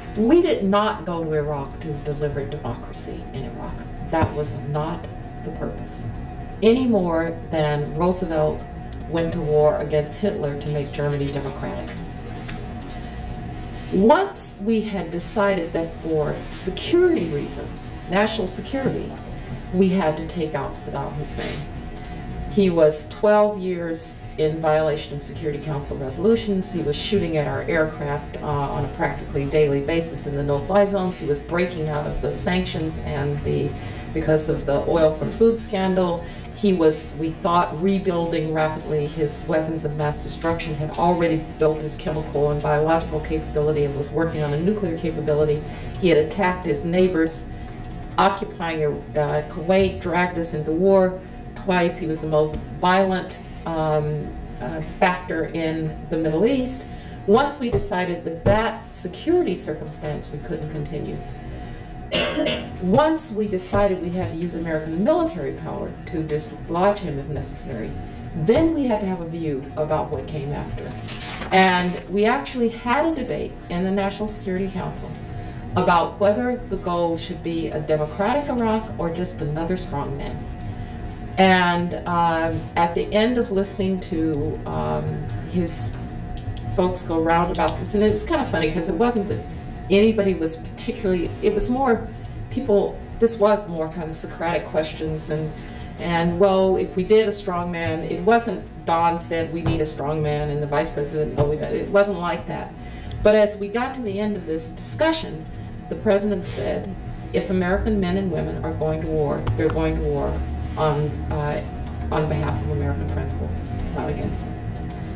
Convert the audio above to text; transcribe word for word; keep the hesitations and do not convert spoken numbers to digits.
We did not go to Iraq to deliver democracy in Iraq. That was not the purpose. Any more than Roosevelt went to war against Hitler to make Germany democratic. Once we had decided that for security reasons, national security, we had to take out Saddam Hussein. He was twelve years in violation of Security Council resolutions. He was shooting at our aircraft uh, on a practically daily basis in the no-fly zones. He was breaking out of the sanctions and the, because of the oil for food scandal. He was, we thought, rebuilding rapidly his weapons of mass destruction, had already built his chemical and biological capability and was working on a nuclear capability. He had attacked his neighbors, occupying uh, Kuwait, dragged us into war twice. He was the most violent um, uh, factor in the Middle East. Once we decided that that security circumstance we couldn't continue, once we decided we had to use American military power to dislodge him if necessary, then we had to have a view about what came after. And we actually had a debate in the National Security Council about whether the goal should be a democratic Iraq or just another strongman. And um, at the end of listening to um, his folks go round about this, and it was kind of funny because it wasn't that anybody was particularly, it was more people, this was more kind of Socratic questions, and and well, if we did a strong man, it wasn't Don said we need a strong man and the vice president, no, we don't. It wasn't like that. But as we got to the end of this discussion, the president said, if American men and women are going to war, they're going to war on uh, on behalf of American principles, not against them.